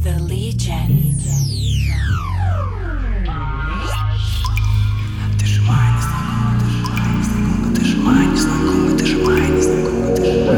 the Legion. Ты же моя незнакомка, ты же моя незнакомка, ты же моя незнакомка, ты же моя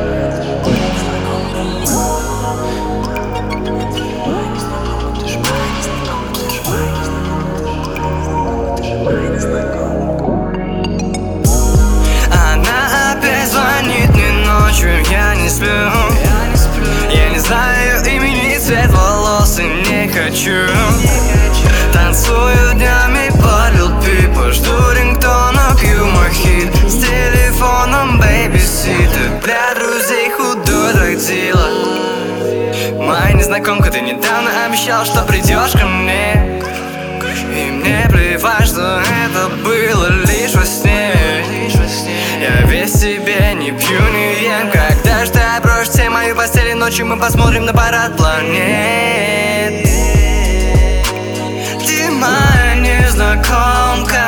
незнакомка. Она опять звонит мне ночью, я не сплю. Я не знаю имени, цвет волос и не хочу. Танцую днями под Lil Peep, жду рингтона, пью мохит с телефоном бэйби-ситер. Для друзей худой трактила. Моя незнакомка, ты недавно обещал, что придешь ко мне. И мне плевать, что это было лишь во сне. Я весь себе не пью, не ем. Когда ж ты оброешь все мою постель, и ночью мы посмотрим на парад планет. Ты моя незнакомка.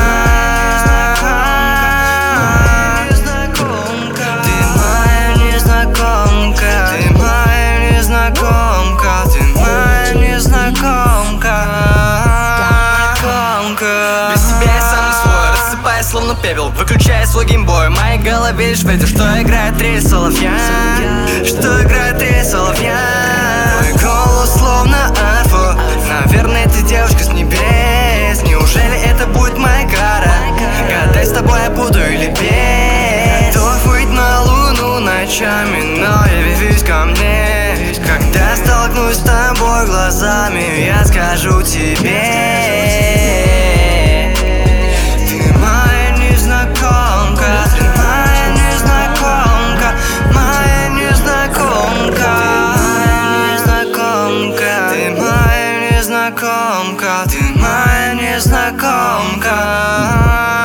Ты моя незнакомка. Ты моя незнакомка. Ты моя незнакомка. Без тебя я сам не свой, рассыпаясь словно пепел. Выключая свой геймбой, в моей голове лишь ветер, что играет три соловья. Что играет три соловья. Твой голос словно арфа. Наверное, ты девушка с небес. Неужели это будет моя кара? Гадай, с тобой я буду или без. Готов выйти на луну ночами, но явись ко мне. Когда столкнусь с тобой глазами, я скажу тебе: ты моя незнакомка.